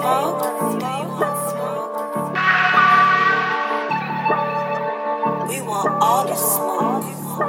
smoke? We want all the smoke.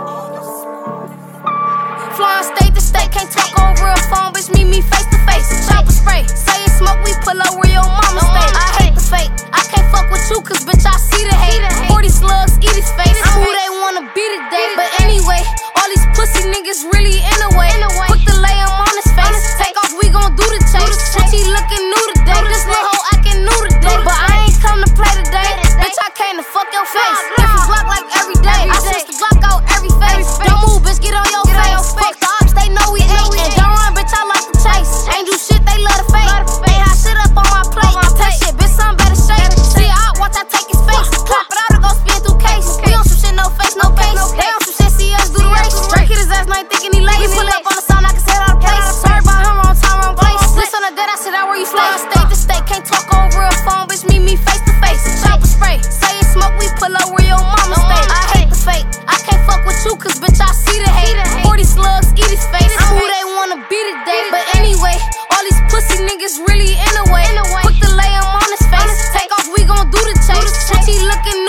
Flying state to state, can't talk over a phone, bitch, meet me face to face. Chopper spray, say it's smoke, we pull up where your mama stay. I hate the fake, I can't fuck with you, cause bitch, I see the hate. 40 slugs, eat his face. I'm who they wanna be today. But anyway, all these pussy niggas really in a way. Quick to lay him on his face. Take off, we gon' do the chase. She looking new today. This little hoe acting new today. But I ain't come to play today. Bitch, I came to fuck your face. Different block like every day. I switch the block out every face. Don't move, bitch, get on your face. Fuck the ops, they know we ain't. And don't run, bitch, I like to chase. Ain't do shit, they love to fake. They hot shit up on my plate. Take shit, bitch, some better shake. See I watch I take his face. Clap it out or go spin through case. We on some shit, no face, no case. They on some shit, see us do the race. Drake hit his ass, now he thinking he late. We pull up on the sound, I can set out of place. Sorry about him, wrong time, wrong place. Listen on the dead, I sit out where you stay. State to state, can't talk over a phone, bitch, meet me face to face. Chopper spray, say it's smoke, we pull up where your mama stay. I hate the fake, I can't fuck with you, cause bitch, I see the hate. 40 slugs, eat his face. I'm who they wanna be today. But anyway, all these pussy niggas really in a way. Quick to lay him on his face. Take off, we gon' do the chase. She looking